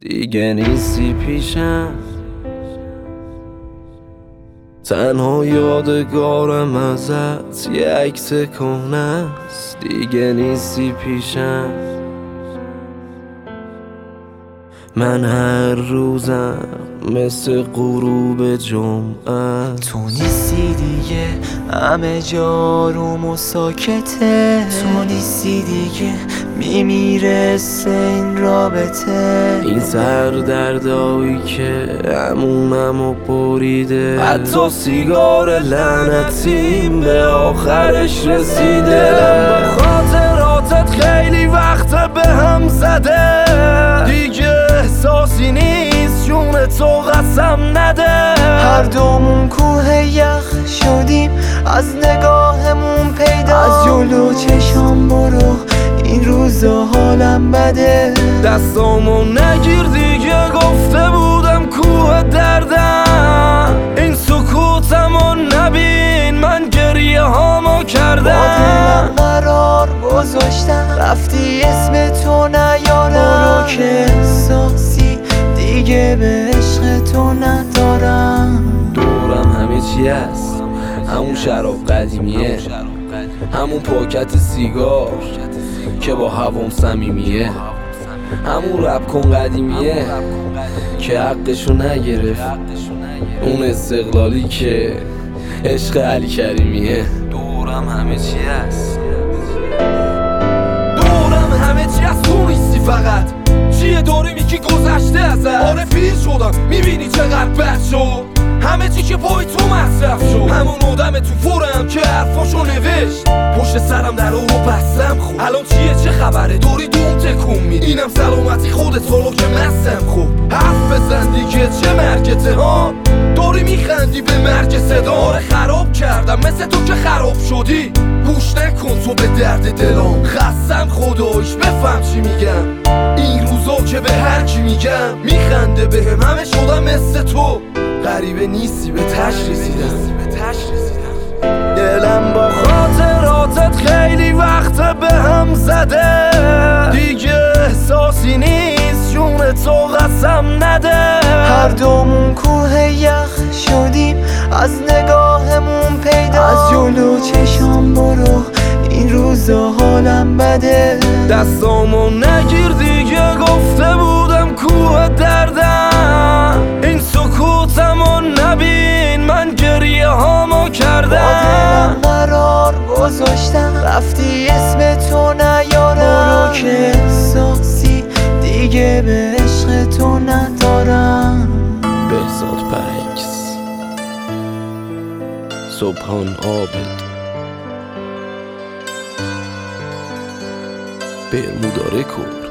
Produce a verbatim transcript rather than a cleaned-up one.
دیگه نیستی پیشم، تنها یادگارم ازت یه عکس کهنه است. دیگه نیستی پیشم، من هر روزم مثل غروب جمعه. تو نیستی دیگه، همه جا روم و ساکته. تو نیستی دیگه، میمیره این رابطه. این سر دردایی که همونمو بریده، حتی سیگار لعنتیم به آخرش رسیده. دلم با خاطراتت خیلی وقت به هم زده، دیگه احساسی نیست جون تو قسم نده. هر دومون کوه یخ شدیم از نگاهمون پیدا. از جلو چشام برو، این روزا حالم بده. دستامو نگیر دیگه، گفته بودم کوه دردم. این سکوتمو نبین، من گریه هامو کردم. با دلم قرار گذاشتم، رفتی اسم تو نیارم. برو که احساسی دیگه به عشق تو ندارم. دورم همه چی هست، همون شراب قدیمیه، همون پاکت سیگار که با هوام صمیمیه، همون رپ کن قدیمیه که حقشو نگرفت، اون استقلالی که عشق علی کریمیه. دورم همه چی هست، دورم همه چی هست، تو نیستی فقط. چیه داری میگی گذشته ازت؟ آره پیر شدم، میبینی چقدر بد شد همه چی که پای تو مصرف شد. همون آدم تو فورم که حرفاشو نوشت، پشت سرم در رو بستم. خوب الان چیه چه خبره؟ داری دوم تکون میدی، اینم سلامتی خودت حالا که مستم. خوب حرف بزن دیگه، چه مرگته ها؟ داری میخندی به مرگ صدا. آره خراب کردم مثل تو که خراب شدی، گوش نکن تو به درد دلام. خستم خدایش بفهم چی میگم، این روزا که به هر کی میگم میخنده بهم. همه شدم مثل تو، غریبه نیستی به تش رسیدم. دلم با خاطراتت خیلی وقت به هم زده، دیگه احساسی نیست جون تو قسم نده. هر دومون کوه یخ شدیم از نگاهمون پیدا. از جلو چشام برو، این روزا حالم بده. دستامو نگیر دیگه، گفته بودم کوه دردم. این سکوتمو نبین، من گریه هامو کردم. با دلم قرار گذاشتم، رفتی اسم تو نیارم. برو که احساسی دیگه به عشق تو ندارم. بهزاد پرکس، سبحان عابد، برمودا رکورد.